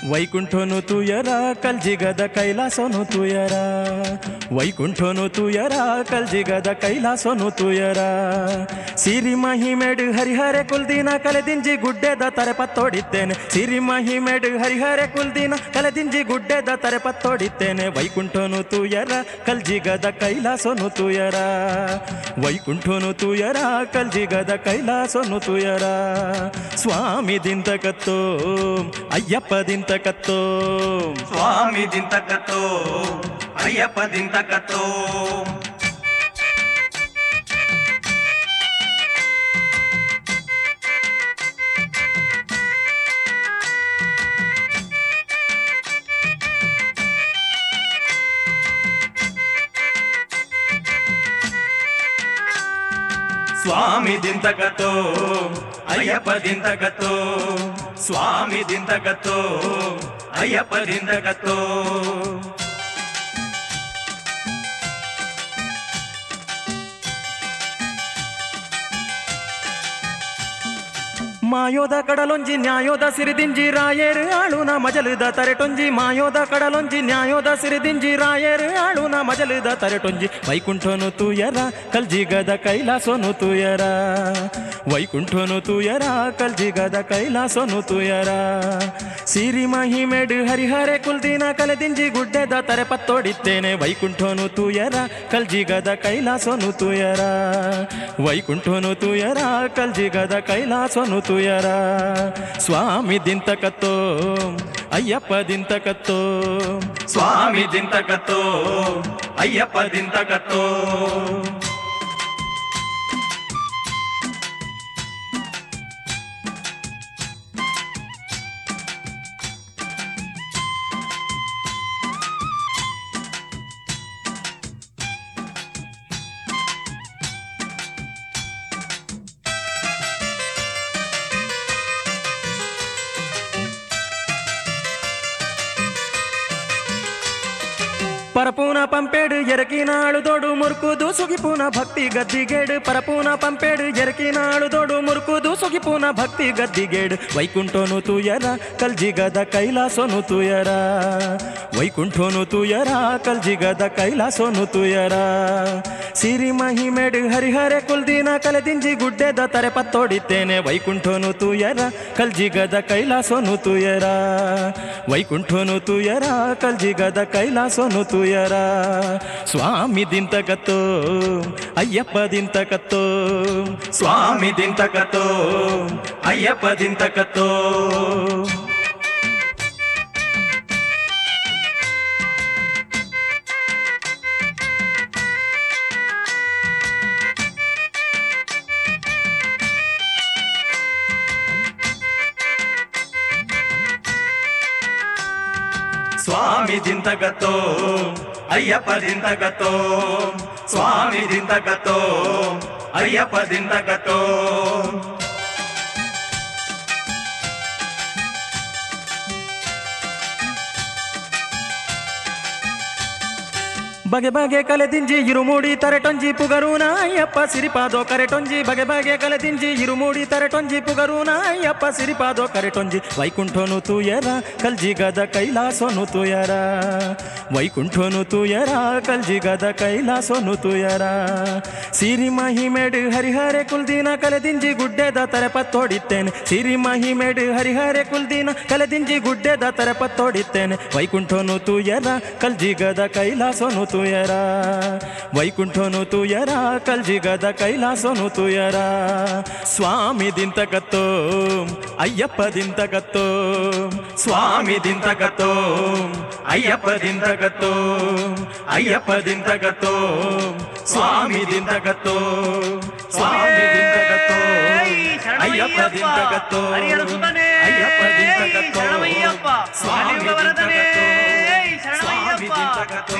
ವೈಕುಂಠನು ತುಯರ ಕಲ್ಜಿಗದ ಕೈಲಾಸನು ತುಯರ ವೈಕುಂಠನು ತುಯರ ಕಲ್ಜಿಗದ ಕೈಲಾಸನು ತುಯರ ಸಿರಿ ಮಹಿಮೆಡ್ ಹರಿಹರೆ ಕುಲ್ದಿನ ಕಲೆದಿಂಜಿ ಗುಡ್ಡೆದ ತರೆ ಪತ್ತೋಡಿದ್ದೇನೆ ಸಿರಿ ಮಹಿಮೆಡ್ ಹರಿಹರೆ ಕುಲ್ದಿನ ಕಲೆದಿಂಜಿ ಗುಡ್ಡೆದ ತರೆ ಪತ್ತೋಡಿದ್ದೇನೆ ವೈಕುಂಠನು ತುಯರ ಕಲ್ಜಿಗದ ಕೈಲಾಸನು ತುಯರ ವೈಕುಂಠನು ತುಯರ ಕಲ್ಜಿಗದ ಕೈಲಾಸನು ತುಯರ ಸ್ವಾಮಿ ದಿಂತಕತ್ತೋ ಅಯ್ಯಪ್ಪ ದಿಂತಕತ್ತೋ ಸ್ವಾಮಿ ದಿಂತಕತ್ತೋ ಅಯ್ಯಪ್ಪ ದಿಂತಕತ್ತೋ ಸ್ವಾಮಿ ದಿಂತಕತ್ತೋ ಅಯ್ಯಪ್ಪ ದಿಂತಕತ್ತೋ ಸ್ವಾಮಿ ದಿಂತಕತ್ತೋ ಅಯ್ಯಪ್ಪ ದಿಂತಕತ್ತೋ ಮಾಯೋದ ಕಡಲೊಂಜಿ ನ್ಯಾಯೋದ ಸಿರಿದಿಂಜಿ ರಾಯೇರು ಆಳುನ ಮಜಲುದ ತರೆಟೊಂಜಿ ಮಾಯೋದ ಕಡಲೊಂಜಿ ನ್ಯಾಯೋದ ಸಿರಿದಿಂಜಿ ರಾಯೇರು ಆಳುನ ಮಜಲುದ ತರೆಟೊಂಜಿ ವೈಕುಂಠನು ತುಯರ ಕಲ್ಜಿಗದ ಕೈಲಾಸನು ತುಯರ ವೈಕುಂಠನು ತುಯರ ಕಲ್ಜಿಗದ ಕೈಲಾಸನು ತುಯರ ಸಿರಿ ಮಹಿಮೆಡ್ ಹರಿಹರೆ ಕುಲ್ದಿನ ಕಲೆದಿಂಜಿ ಗುಡ್ಡೆದ ತರೆ ಪತ್ತೋಡಿದ್ದೇನೆ ವೈಕುಂಠನು ತುಯರ ಕಲ್ಜಿಗದ ಕೈಲಾಸನು ತುಯರ ವೈಕುಂಠನು ತುಯರ ಕಲ್ಜಿಗದ ಕೈಲಾಸನು ತುಯರ ಸ್ವಾಮಿ ದಿಂತಕತ್ತೋ ಅಯ್ಯಪ್ಪ ದಿಂತಕತ್ತೋ ಸ್ವಾಮಿ ದಿಂತಕತ್ತೋ ಅಯ್ಯಪ್ಪ ದಿಂತಕತ್ತೋ ಪರಪೂನ ಪಂಪೇಡು ಎರಕಿನಾಳು ದೊಡು ಮುರುಕುದು ಸುಗಿಪೂನ ಭಕ್ತಿ ಗದ್ದಿಗೇಡು ಪರಪೂನ ಪಂಪೇಡು ಎರಕಿನಾಳು ದೊಡು ಮುರುಕುದು ಸುಗಿಪೂನ ಭಕ್ತಿ ಗದ್ದಿಗೇಡು ವೈಕುಂಠನು ತುಯರ ಕಲ್ಜಿಗದ ಕೈಲಾಸನು ತುಯರ ವೈಕುಂಠನು ತುಯರ ಕಲ್ಜಿಗದ ಕೈಲಾಸನು ತುಯರ ಸಿರಿ ಮಹಿಮೆಡು ಹರಿಹರೆ ಕುಲ್ದಿನ ಕಲೆದಿಂಜಿ ಗುಡ್ಡೆದ ತರೆ ಪತ್ತೋಡಿದ್ದೇನೆ ವೈಕುಂಠನು ತುಯರ ಕಲ್ಜಿಗದ ಕೈಲಾಸನು ತುಯರ ವೈಕುಂಠನು ತುಯರ ಕಲ್ಜಿಗದ ಕೈಲಾಸನು ತುಯರ ಸ್ವಾಮಿ ದಿಂತಕತ್ತೋ ಅಯ್ಯಪ್ಪ ದಿಂತಕತ್ತೋ ಸ್ವಾಮಿ ದಿಂತಕತ್ತೋ ಅಯ್ಯಪ್ಪ ದಿಂತಕತ್ತೋ ಸ್ವಾಮಿ ದಿಂತಕತ್ತೋ ಅಯ್ಯಪ್ಪ ದಿಂತಕತ್ತೋ ಸ್ವಾಮಿ ದಿಂತಕತ್ತೋ ಅಯ್ಯಪ್ಪ ದಿಂತಕತ್ತೋ ಬಗೆ ಬಗೆ ಕಲೆದಿಂಜಿ ಇರುಮೂಡಿ ತರೆಟೊಂಜಿ ಪುಗರೂನ ಅಯ್ಯಪ್ಪ ಸಿರಿಪಾದೋ ಕರೆಟೊಂಜಿ ಬಗೆ ಬಗೆ ಕಲೆದಿಂಜಿ ಇರುಮೂಡಿ ತರೆಟೊಂಜಿ ಪುಗರೂನ ಅಯ್ಯಪ್ಪ ಸಿರಿಪಾದೋ ಕರೆಟೊಂಜಿ ವೈಕುಂಠನು ತುಯರ ಕಲ್ಜಿಗದ ಕೈಲಾಸನು ತುಯರ ವೈಕುಂಠನು ತುಯರ ಕಲ್ಜಿಗದ ಕೈಲಾಸನು ತುಯರ ಸಿರಿ ಮಹಿಮೆಡ್ ಹರಿಹರೆ ಕುಲ್ದಿನ ಕಲೆದಿಂಜಿ ಗುಡ್ಡೆದ ತರೆ ಪತ್ತೋಡಿದ್ದೇನೆ ಸಿರಿ ಮಹಿಮೆಡ್ ಹರಿಹರೆ ಕುಲ್ದಿನ ಕಲೆದಿಂಜಿ ಗುಡ್ಡೆದ ತರೆ ಪತ್ತೋಡಿದ್ದೇನೆ ವೈಕುಂಠನು ತುಯರ ಕಲ್ಜಿಗದ ಕೈಲಾಸನು ತುಯರ ವೈಕುಂಠನು ತುಯರ ಕಲ್ಜಿಗದ ಕೈಲಾಸನು ತುಯರ ಸ್ವಾಮಿ ದಿಂತಕತ್ತೋ ಅಯ್ಯಪ್ಪ ದಿಂತಕತ್ತೋ ಸ್ವಾಮಿ ದಿಂತಕತ್ತೋ ಅಯ್ಯಪ್ಪ ದಿಂತಕತ್ತೋ ಅಯ್ಯಪ್ಪ ದಿಂತಕತ್ತೋ ಸ್ವಾಮಿ ದಿಂತಕತ್ತೋ ಸ್ವಾಮಿ ದಿಂತಕತ್ತೋ ಅಯ್ಯಪ್ಪ ದಿಂತಕತ್ತೋ ಅಯ್ಯಪ್ಪ ದಿಂತಕತ್ತೋ ಸ್ವಾಮಿ ದಿಂತಕತ್ತೋ ಸ್ವಾಮಿ ದಿಂತಕತ್ತೋ